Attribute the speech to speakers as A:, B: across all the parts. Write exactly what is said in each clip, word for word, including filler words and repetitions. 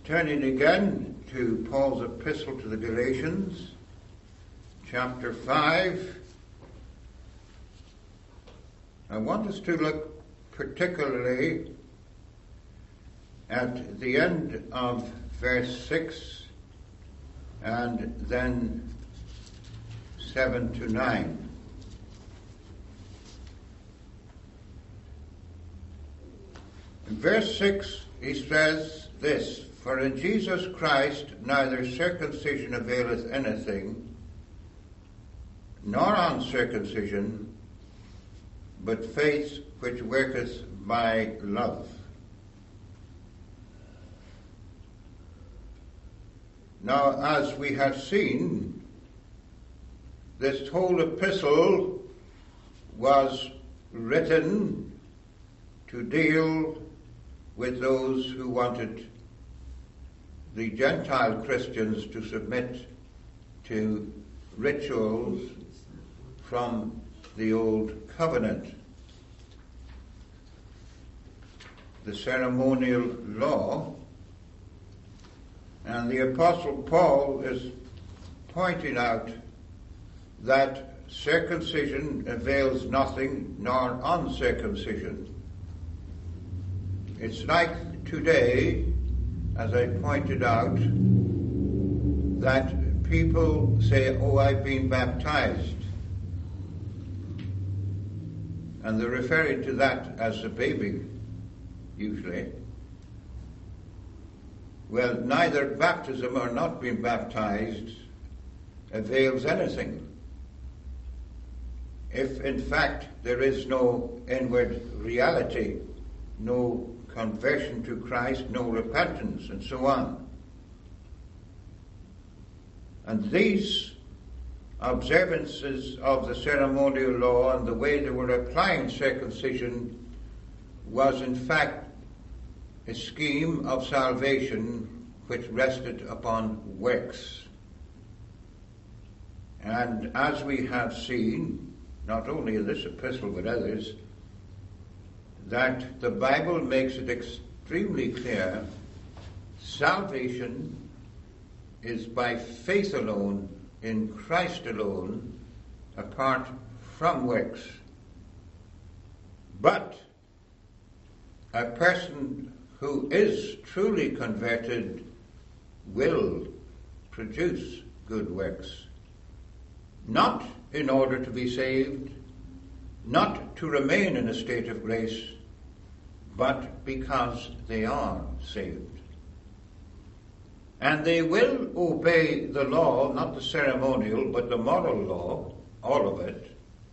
A: Turning again to Paul's epistle to the Galatians, chapter five, I want us to look particularly at the end of verse six and then seven to nine. In verse six he says this, "For in Jesus Christ neither circumcision availeth anything, nor uncircumcision, but faith which worketh by love." Now, as we have seen, this whole epistle was written to deal with those who wanted the Gentile Christians to submit to rituals from the Old Covenant. The ceremonial law. And the Apostle Paul is pointing out that circumcision avails nothing, nor uncircumcision. It's like today, as I pointed out, that people say, "Oh, I've been baptized." And they're referring to that as a baby, usually. Well, neither baptism or not being baptized avails anything, if in fact there is no inward reality, no conversion to Christ, no repentance, and so on. And these observances of the ceremonial law and the way they were applying circumcision was in fact a scheme of salvation which rested upon works. And as we have seen, not only in this epistle but others, that the Bible makes it extremely clear, salvation is by faith alone, in Christ alone, apart from works. But a person who is truly converted will produce good works, not in order to be saved, not to remain in a state of grace, but because they are saved. And they will obey the law, not the ceremonial, but the moral law, all of it,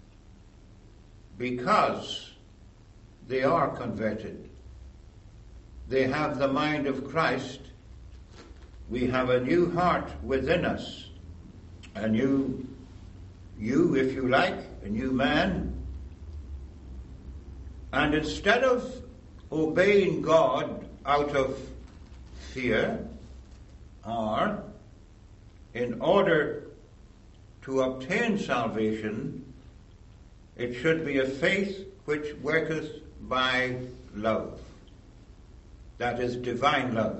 A: because they are converted. They have the mind of Christ. We have a new heart within us, a new you, if you like, a new man. And instead of obeying God out of fear, or in order to obtain salvation, it should be a faith which worketh by love. That is divine love.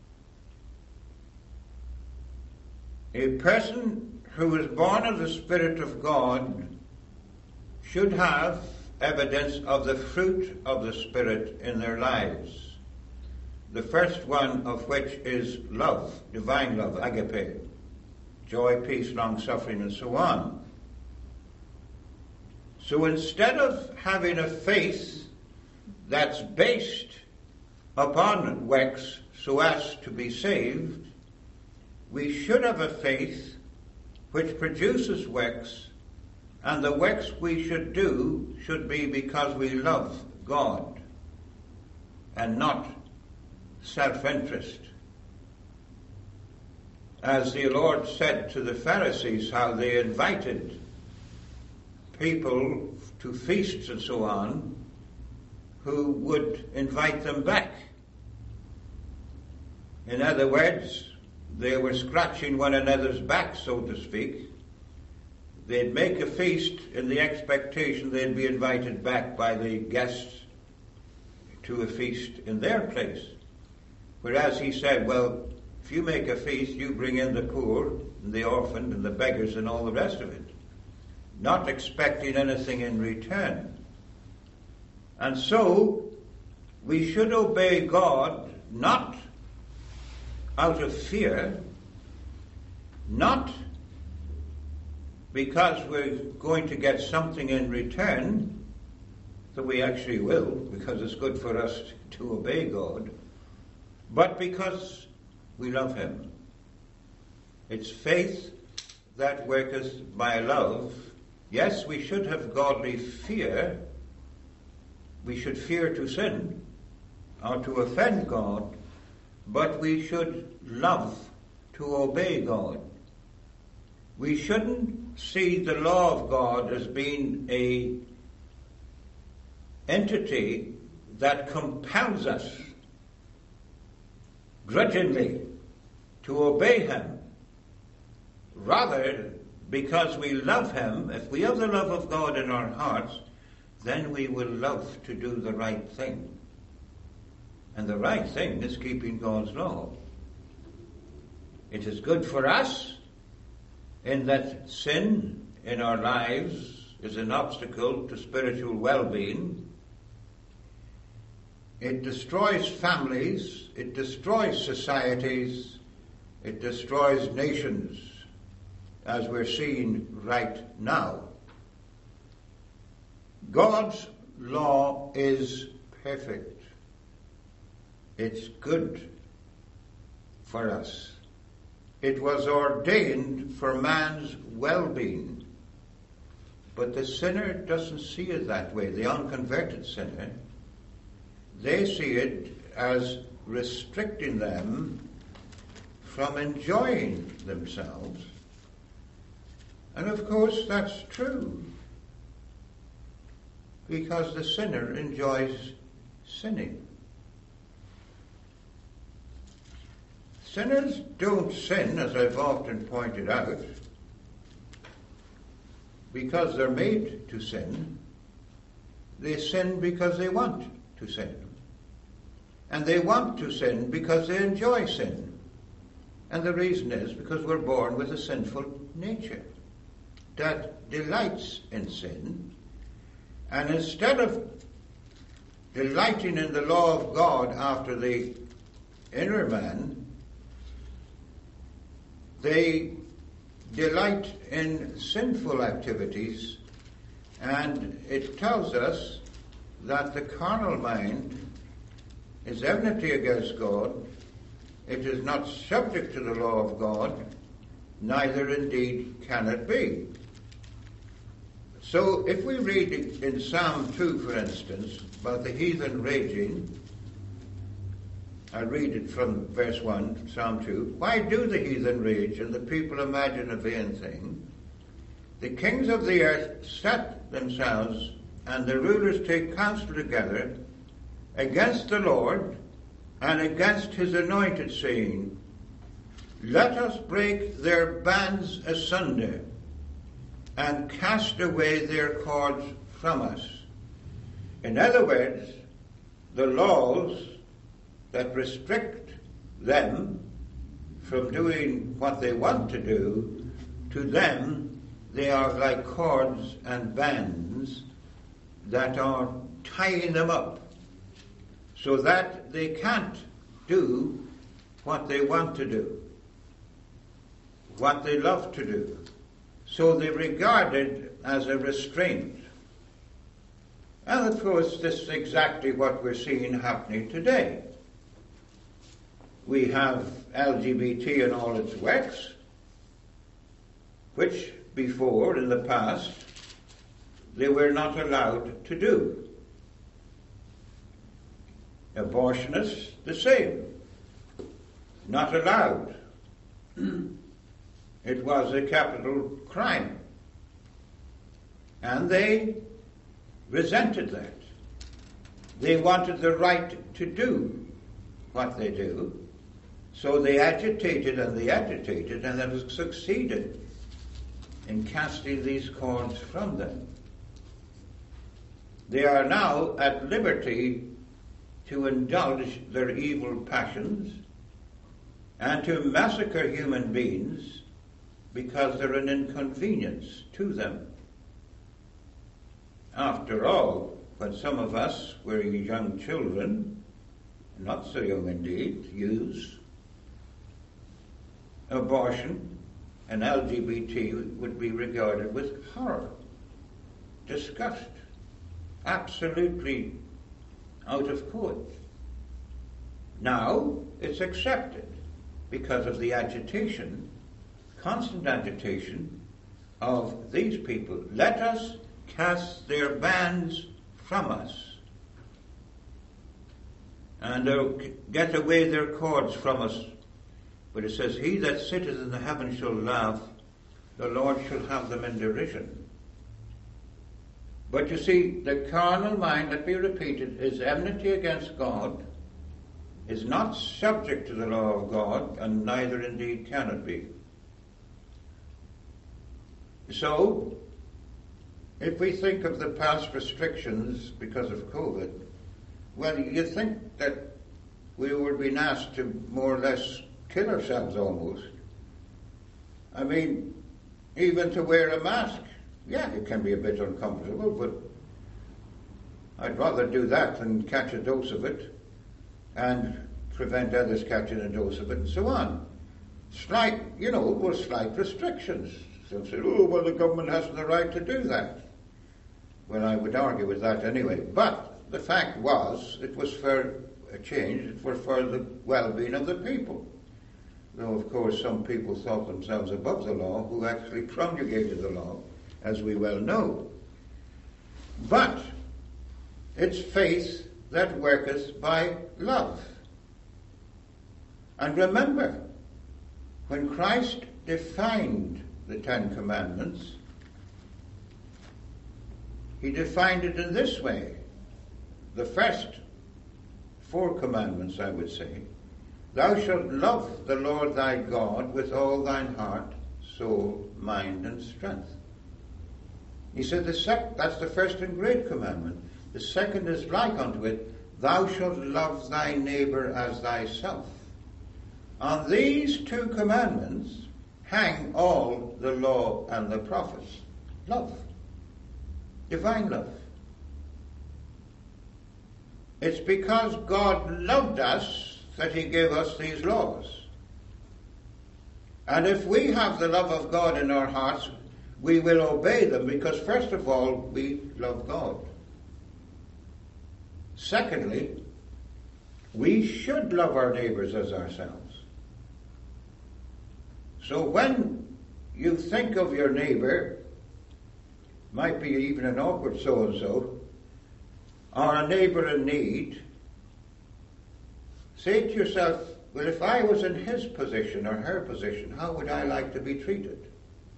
A: A person who is born of the Spirit of God should have evidence of the fruit of the Spirit in their lives. The first one of which is love, divine love, agape, joy, peace, long-suffering, and so on. So instead of having a faith that's based upon works so as to be saved, we should have a faith which produces works, and the works we should do should be because we love God and not self-interest. As the Lord said to the Pharisees, how they invited people to feasts and so on, who would invite them back. In other words, they were scratching one another's back, so to speak. They'd make a feast in the expectation they'd be invited back by the guests to a feast in their place, Whereas he said, well, if you make a feast, you bring in the poor and the orphan and the beggars and all the rest of it, not expecting anything in return. And so we should obey God not out of fear, not because we're going to get something in return, that we actually will, because it's good for us to obey God, but because we love him. It's faith that worketh by love. Yes, we should have godly fear. We should fear to sin or to offend God, but we should love to obey God. We shouldn't see the law of God as being a entity that compels us grudgingly to obey him. Rather, because we love him, if we have the love of God in our hearts, then we will love to do the right thing. And the right thing is keeping God's law. It is good for us in that sin in our lives is an obstacle to spiritual well-being. It destroys families, it destroys societies, it destroys nations, as we're seeing right now. God's law is perfect. It's good for us. It was ordained for man's well-being. But the sinner doesn't see it that way. The unconverted sinner, they see it as restricting them from enjoying themselves. And of course that's true, because the sinner enjoys sinning. Sinners don't sin, as I've often pointed out, because they're made to sin. They sin because they want to sin. And they want to sin because they enjoy sin. And the reason is because we're born with a sinful nature that delights in sin. And instead of delighting in the law of God after the inner man, they delight in sinful activities, and it tells us that the carnal mind is enmity against God. It is not subject to the law of God, neither indeed can it be. So if we read in Psalm two, for instance, about the heathen raging, I read it from verse one, Psalm two. Why do the heathen rage and the people imagine a vain thing? The kings of the earth set themselves, and the rulers take counsel together against the Lord and against his anointed, saying, let us break their bands asunder and cast away their cords from us. In other words, the laws that restrict them from doing what they want to do, to them they are like cords and bands that are tying them up so that they can't do what they want to do, what they love to do. So they regard it as a restraint. And of course, this is exactly what we're seeing happening today. We have L G B T and all its works, which before, in the past, they were not allowed to do. Abortionists, the same. Not allowed. It was a capital crime. And they resented that. They wanted the right to do what they do. So they agitated and they agitated and have succeeded in casting these cords from them. They are now at liberty to indulge their evil passions and to massacre human beings because they're an inconvenience to them. After all, when some of us were young children, not so young indeed, youths, abortion and L G B T would be regarded with horror, disgust, absolutely out of court. Now it's accepted because of the agitation, constant agitation of these people. Let us cast their bands from us, and uh, get away their cords from us. But it says, he that sitteth in the heaven shall laugh, the Lord shall have them in derision. But you see, the carnal mind, let me repeat it, is enmity against God, is not subject to the law of God, and neither indeed can it be. So, if we think of the past restrictions because of COVID, well, you think that we were being asked to more or less kill ourselves almost. I mean, even to wear a mask, yeah, it can be a bit uncomfortable, but I'd rather do that than catch a dose of it and prevent others catching a dose of it and so on. Slight, you know, were slight restrictions. Some said, oh, well, the government has the right to do that. Well, I would argue with that anyway. But the fact was, it was for a change, it was for the well-being of the people. Though, of course, some people thought themselves above the law, who actually promulgated the law, as we well know. But it's faith that worketh by love. And remember, when Christ defined the Ten Commandments, he defined it in this way. The first four commandments, I would say, thou shalt love the Lord thy God with all thine heart, soul, mind, and strength. He said the sec- that's the first and great commandment. The second is like unto it, thou shalt love thy neighbor as thyself. On these two commandments hang all the law and the prophets. Love. Divine love. It's because God loved us that he gave us these laws. And if we have the love of God in our hearts, we will obey them because, first of all, we love God. Secondly, we should love our neighbors as ourselves. So when you think of your neighbor, might be even an awkward so-and-so, or a neighbor in need, say to yourself, well, if I was in his position or her position, how would I like to be treated?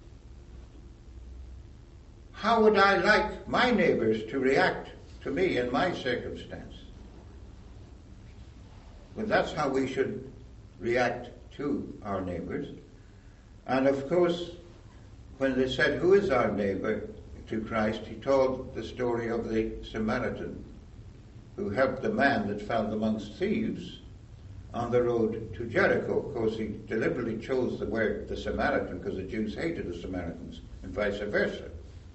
A: How would I like my neighbors to react to me in my circumstance? Well, that's how we should react to our neighbors. And of course, when they said, who is our neighbor to Christ, he told the story of the Samaritan who helped the man that fell amongst thieves on the road to Jericho. Of course, he deliberately chose the word the Samaritan because the Jews hated the Samaritans and vice versa.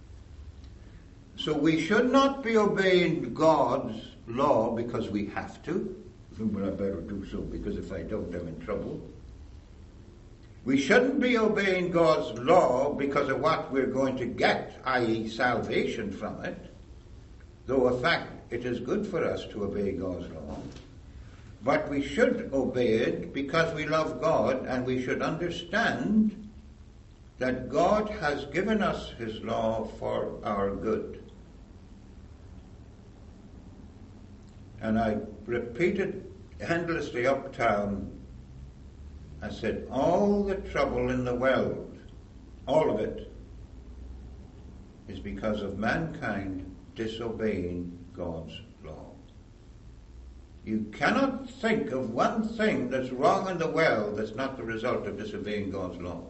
A: So we should not be obeying God's law because we have to. Well, I better do so because if I don't, I'm in trouble. We shouldn't be obeying God's law because of what we're going to get, that is salvation from it, though in fact it is good for us to obey God's law. But we should obey it because we love God, and we should understand that God has given us his law for our good. And I repeated endlessly uptown, I said, all the trouble in the world, all of it, is because of mankind disobeying God's law. You cannot think of one thing that's wrong in the world that's not the result of disobeying God's law.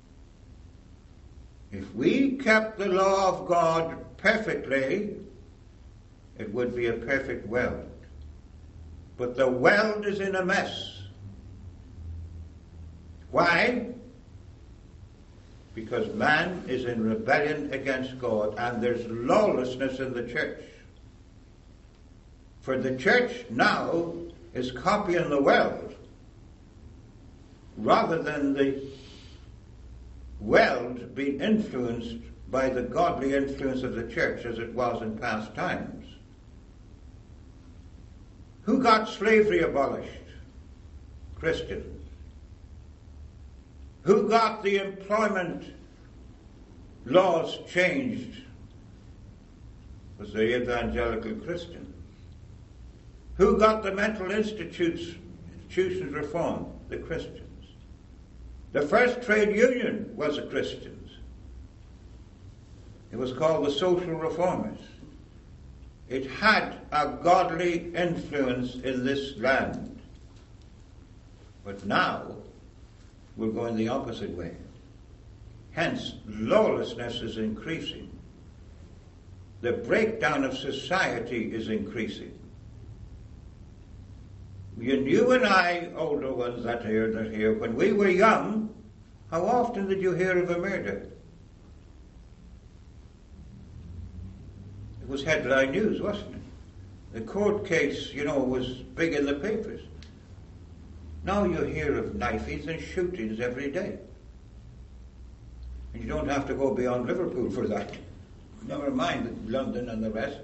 A: If we kept the law of God perfectly, it would be a perfect world. But the world is in a mess. Why? Because man is in rebellion against God, and there's lawlessness in the church. For the church now is copying the world, rather than the world being influenced by the godly influence of the church as it was in past times. Who got slavery abolished? Christians. Who got the employment laws changed? Was the evangelical Christians. Who got the mental institutes, institutions reformed? The Christians. The first trade union was the Christians. It was called the Social Reformers. It had a godly influence in this land. But now, we're going the opposite way. Hence, lawlessness is increasing. The breakdown of society is increasing. You, you and I, older ones that hear that here, when we were young, how often did you hear of a murder? It was headline news, wasn't it? The court case, you know, was big in the papers. Now you hear of knifings and shootings every day. And you don't have to go beyond Liverpool for that. Never mind London and the rest.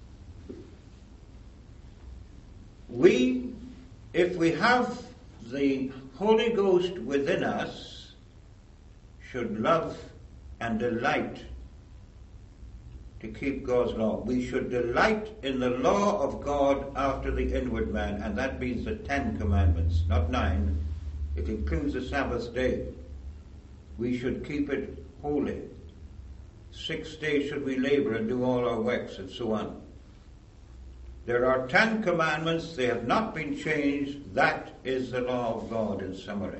A: We, if we have the Holy Ghost within us, should love and delight to keep God's law. We should delight in the law of God after the inward man, and that means the Ten Commandments, not nine. It includes the Sabbath day. We should keep it holy. Six days should we labor and do all our works, and so on. There are Ten Commandments. They have not been changed. That is the law of God in summary.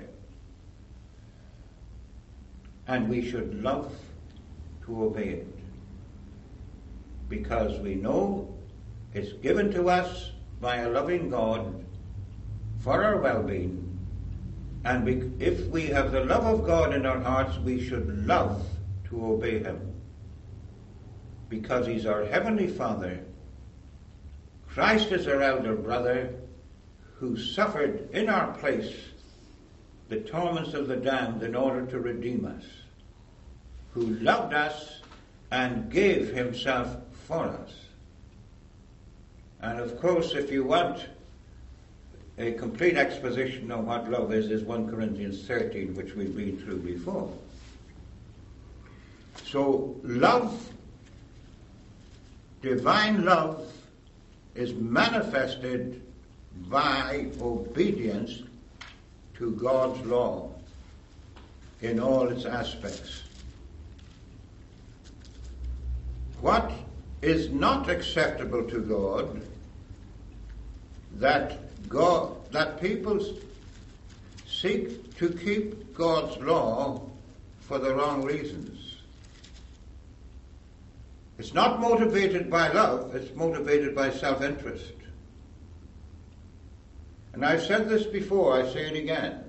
A: And we should love to obey it, because we know it's given to us by a loving God for our well-being. And we, if we have the love of God in our hearts, we should love to obey him, because he's our heavenly Father. Christ is our elder brother, who suffered in our place the torments of the damned in order to redeem us, who loved us and gave himself for us. And of course, if you want a complete exposition of what love is, is First Corinthians thirteen, which we've been through before. So love, divine love, is manifested by obedience to God's law in all its aspects. What is not acceptable to God, that God, that people seek to keep God's law for the wrong reasons. It's not motivated by love, it's motivated by self-interest. And I've said this before, I say it again.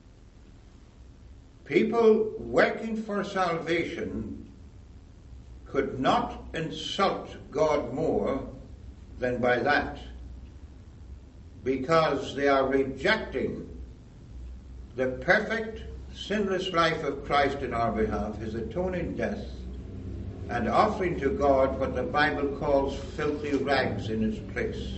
A: People working for salvation could not insult God more than by that, because they are rejecting the perfect, sinless life of Christ in our behalf, his atoning death, and offering to God what the Bible calls filthy rags in its place.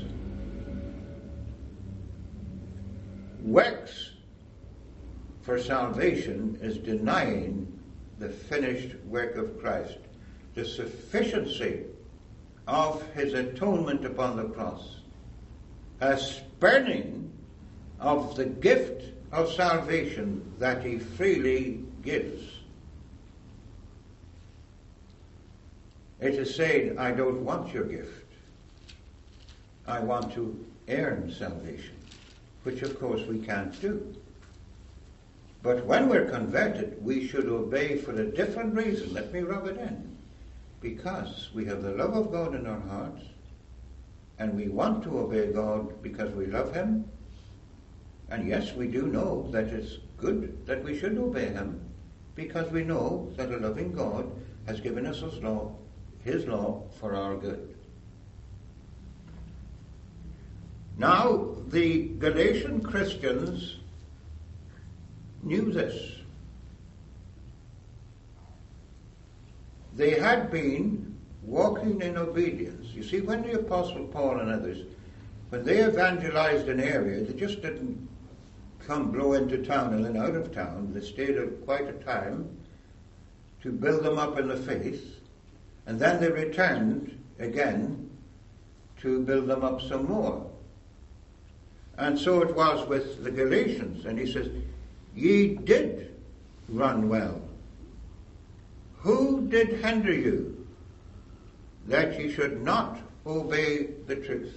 A: Works for salvation is denying the finished work of Christ, the sufficiency of his atonement upon the cross, a spurning of the gift of salvation that he freely gives. It is saying, I don't want your gift. I want to earn salvation, which of course we can't do. But when we're converted, we should obey for a different reason. Let me rub it in. Because we have the love of God in our hearts, and we want to obey God because we love him. And yes, we do know that it's good that we should obey him, because we know that a loving God has given us his law, his law for our good. Now, the Galatian Christians knew this. They had been walking in obedience. You see, when the Apostle Paul and others, when they evangelized an area, they just didn't come blow into town and then out of town. They stayed quite a time to build them up in the faith, and then they returned again to build them up some more. And so it was with the Galatians. And he says, ye did run well. Who did hinder you that ye should not obey the truth?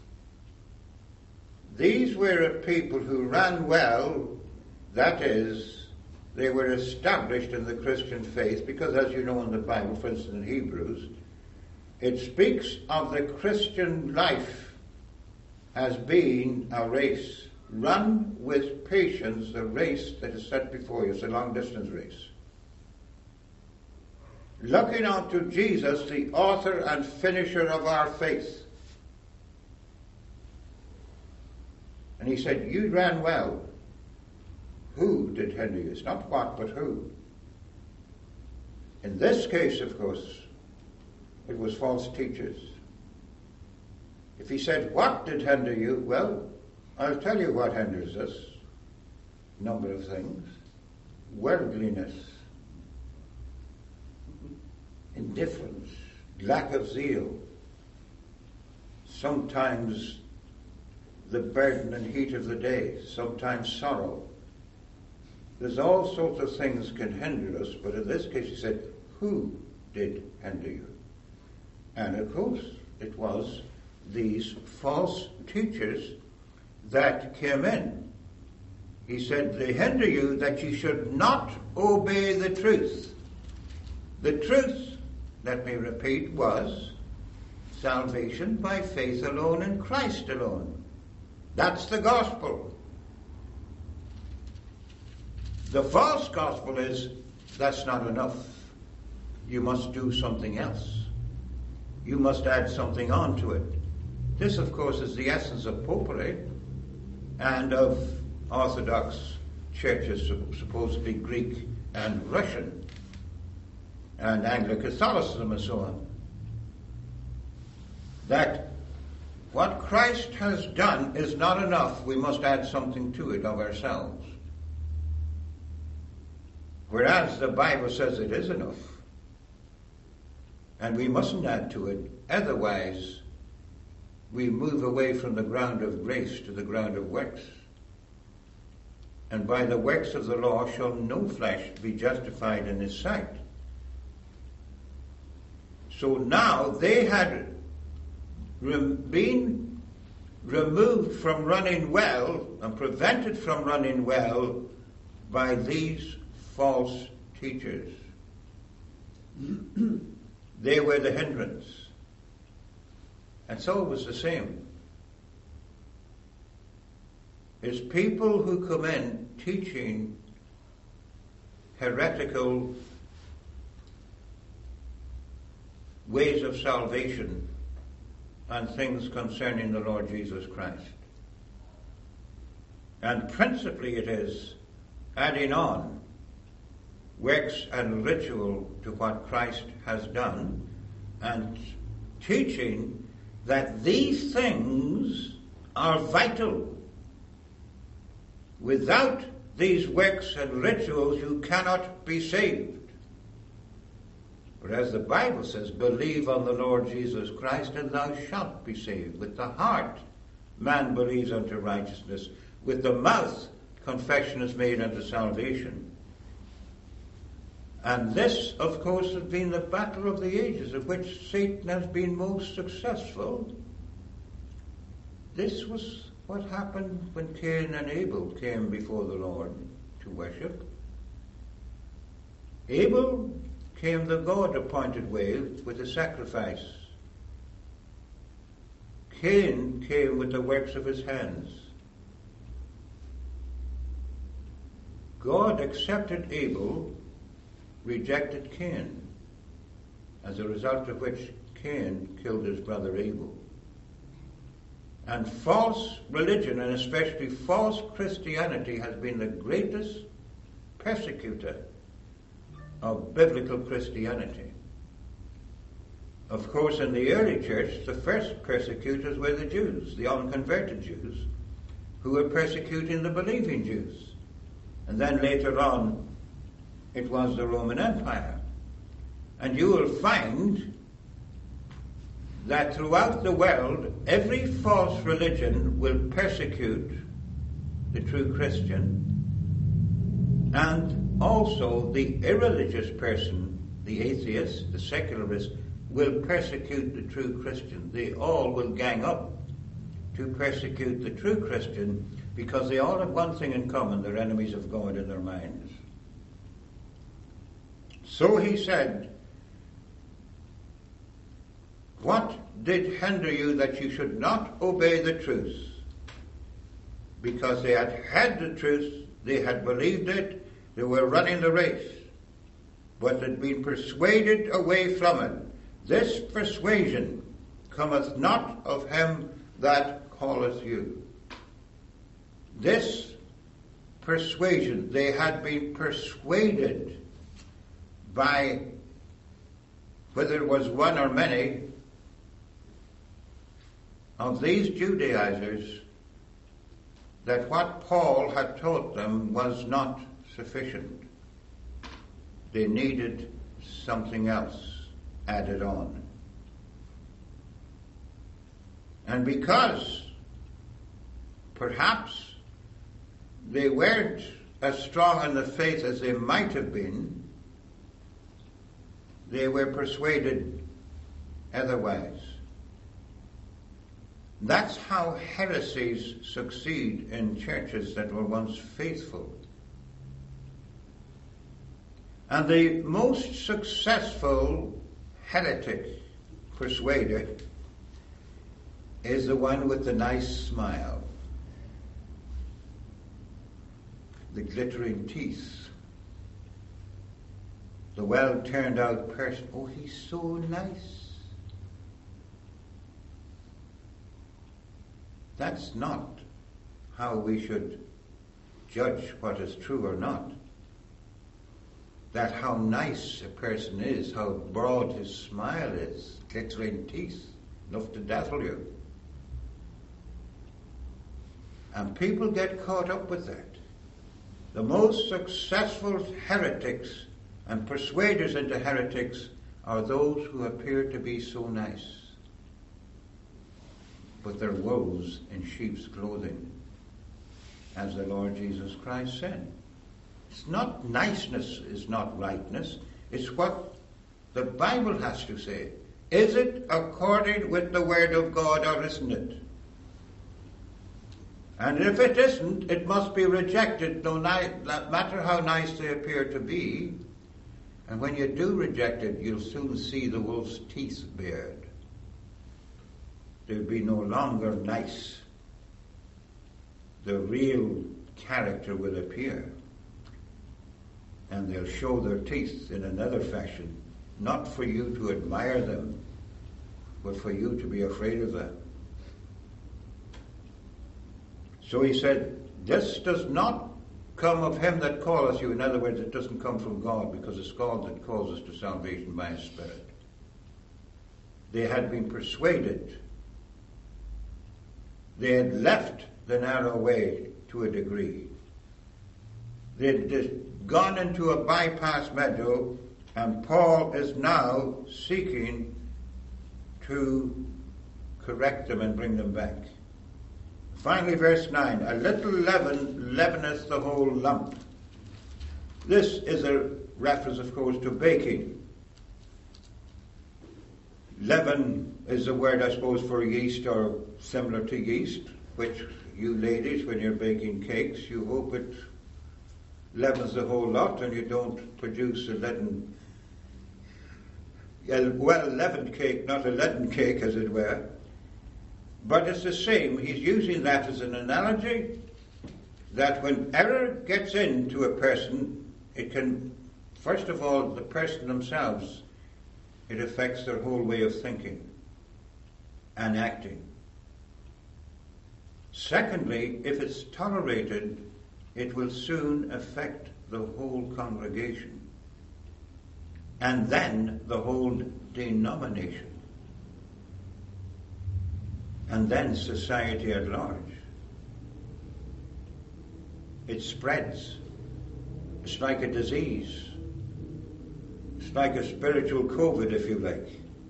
A: These were a people who ran well, that is, they were established in the Christian faith, because as you know in the Bible, for instance in Hebrews, it speaks of the Christian life as being a race. Run with patience the race that is set before you. It's a long distance race. Looking unto Jesus, the author and finisher of our faith. And he said, you ran well. Who did hinder you? It's not what, but who. In this case, of course, it was false teachers. If he said, what did hinder you? Well, I'll tell you what hinders us. A number of things. Worldliness, indifference, lack of zeal, sometimes the burden and heat of the day, sometimes sorrow. There's all sorts of things can hinder us, but in this case he said, who did hinder you? And of course it was these false teachers that came in. He said, they hinder you that you should not obey the truth. The truth, let me repeat, was salvation by faith alone in Christ alone. That's the gospel. The false gospel is, that's not enough. You must do something else. You must add something on to it. This, of course, is the essence of popery and of Orthodox churches, supposedly Greek and Russian, and Anglo-Catholicism and so on. That what Christ has done is not enough. We must add something to it of ourselves. Whereas the Bible says it is enough. And we mustn't add to it, otherwise we move away from the ground of grace to the ground of works. And by the works of the law shall no flesh be justified in his sight. So now they had re- been removed from running well and prevented from running well by these false teachers. They were the hindrance. And so it was the same. It's people who come in teaching heretical ways of salvation and things concerning the Lord Jesus Christ. And principally it is adding on works and ritual to what Christ has done, and teaching that these things are vital. Without these works and rituals, you cannot be saved. Whereas the Bible says, believe on the Lord Jesus Christ and thou shalt be saved. With the heart man believes unto righteousness. With the mouth confession is made unto salvation. And this, of course, has been the battle of the ages, of which Satan has been most successful. This was what happened when Cain and Abel came before the Lord to worship. Abel came the God-appointed way with a sacrifice. Cain came with the works of his hands. God accepted Abel, rejected Cain, as a result of which Cain killed his brother Abel. And false religion, and especially false Christianity, has been the greatest persecutor of biblical Christianity. Of course, in the early church, the first persecutors were the Jews, the unconverted Jews, who were persecuting the believing Jews. And then later on, it was the Roman Empire. And you will find that throughout the world, every false religion will persecute the true Christian, and also the irreligious person, the atheist, the secularist, will persecute the true Christian. They all will gang up to persecute the true Christian, because they all have one thing in common: they're enemies of God in their minds. So he said, what did hinder you that you should not obey the truth? Because they had had the truth, they had believed it, they were running the race, but had been persuaded away from it. This persuasion cometh not of him that calleth you. This persuasion, they had been persuaded by, whether it was one or many, of these Judaizers, that what Paul had taught them was not sufficient. They needed something else added on. And because perhaps they weren't as strong in the faith as they might have been, they were persuaded otherwise. That's how heresies succeed in churches that were once faithful. And the most successful heretic persuader is the one with the nice smile, the glittering teeth, the well-turned-out person. Oh, he's so nice. That's not how we should judge what is true or not. That how nice a person is, how broad his smile is, glittering teeth, enough to dazzle you. And people get caught up with that. The most successful heretics and persuaders into heretics are those who appear to be so nice, but they're wolves in sheep's clothing, as the Lord Jesus Christ said. It's not niceness is not rightness. It's what the Bible has to say. Is it according with the Word of God, or isn't it? And if it isn't, it must be rejected, no matter how nice they appear to be. And when you do reject it, you'll soon see the wolf's teeth bared. They'll be no longer nice. The real character will appear. And they'll show their teeth in another fashion, not for you to admire them, but for you to be afraid of them. So he said, this does not come of him that calleth you. In other words, it doesn't come from God, because it's God that calls us to salvation by his Spirit. They had been persuaded. They had left the narrow way to a degree. They had gone into a bypass meadow, and Paul is now seeking to correct them and bring them back. Finally, verse nine, a little leaven leaveneth the whole lump. This is a reference, of course, to baking. Leaven is the word, I suppose, for yeast, or similar to yeast, which you ladies, when you're baking cakes, you hope it leavens the whole lot and you don't produce a leaden, a well-leavened cake, not a leaden cake, as it were. But it's the same. He's using that as an analogy that when error gets into a person, it can, first of all, the person themselves, it affects their whole way of thinking and acting. Secondly, if it's tolerated, it will soon affect the whole congregation and then the whole denomination and then society at large. It spreads. It's like a disease. It's like a spiritual COVID, if you like.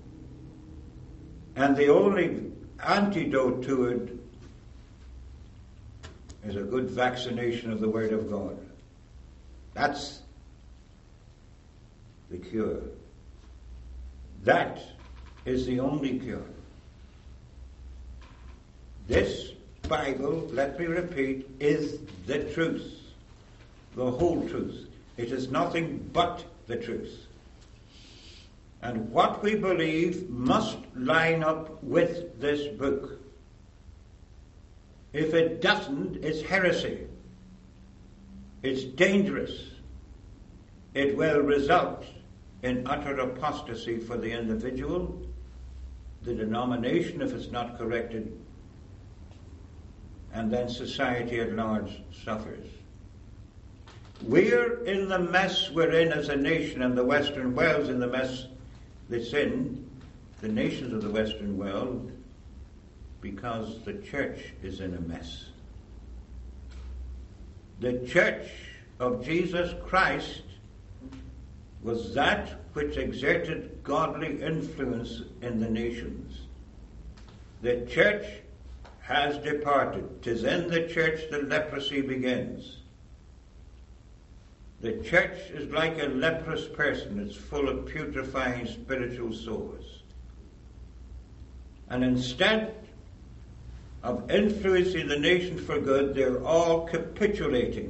A: And the only antidote to it is a good vaccination of the Word of God. That's the cure. That is the only cure. This Bible, let me repeat, is the truth, the whole truth. It is nothing but the truth. And what we believe must line up with this book. If it doesn't, it's heresy. It's dangerous. It will result in utter apostasy for the individual, the denomination if it's not corrected, and then society at large suffers. We're in the mess we're in as a nation, and the Western world's in the mess that's in, the nations of the Western world, because the church is in a mess. The church of Jesus Christ was that which exerted godly influence in the nations. The church has departed. 'Tis in the church the leprosy begins. The church is like a leprous person. It's full of putrefying spiritual sores. And instead of influencing the nation for good, they're all capitulating.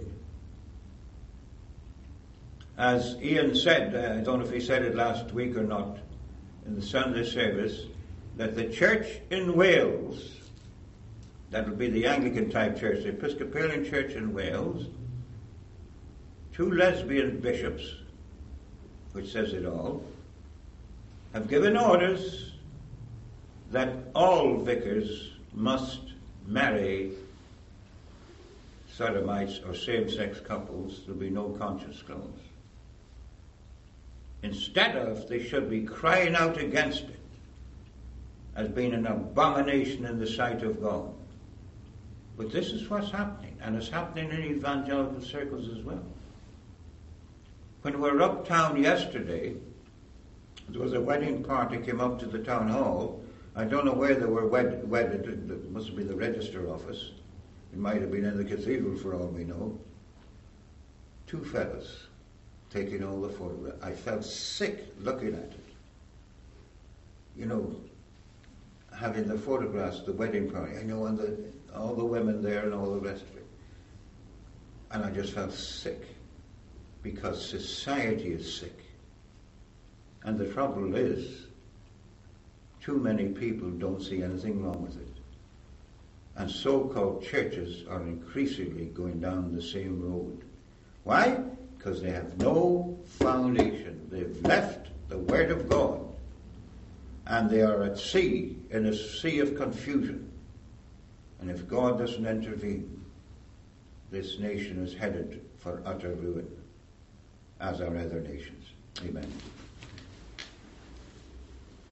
A: As Ian said, uh, I don't know if he said it last week or not, in the Sunday service, that the church in Wales, that would be the Anglican type church, the Episcopalian church in Wales, two lesbian bishops, which says it all, have given orders that all vicars must marry sodomites or same-sex couples. There'll be no conscience clause. Instead of, they should be crying out against it as being an abomination in the sight of God. But this is what's happening, and it's happening in evangelical circles as well. When we were uptown yesterday, there was a wedding party came up to the town hall. I don't know where they were wed- wedded. It must be the register office. It might have been in the cathedral for all we know. Two fellas taking all the photographs. I felt sick looking at it. You know, having the photographs, the wedding party, I know, and the, all the women there and all the rest of it. And I just felt sick because society is sick. And the trouble is, too many people don't see anything wrong with it. And so-called churches are increasingly going down the same road. Why? Because they have no foundation. They've left the Word of God. And they are at sea, in a sea of confusion. And if God doesn't intervene, this nation is headed for utter ruin, as are other nations. Amen.